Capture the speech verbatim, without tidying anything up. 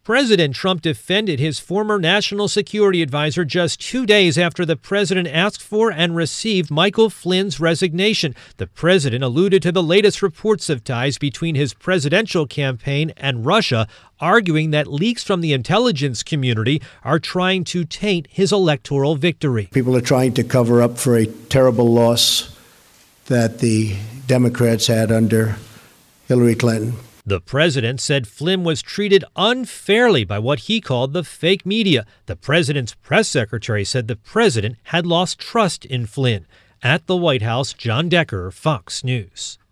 President Trump defended his former national security advisor just two days after the president asked for and received Michael Flynn's resignation. The president alluded to the latest reports of ties between his presidential campaign and Russia, arguing that leaks from the intelligence community are trying to taint his electoral victory. People are trying to cover up for a terrible loss that the Democrats had under Hillary Clinton. The president said Flynn was treated unfairly by what he called the fake media. The president's press secretary said the president had lost trust in Flynn. At the White House, John Decker, Fox News.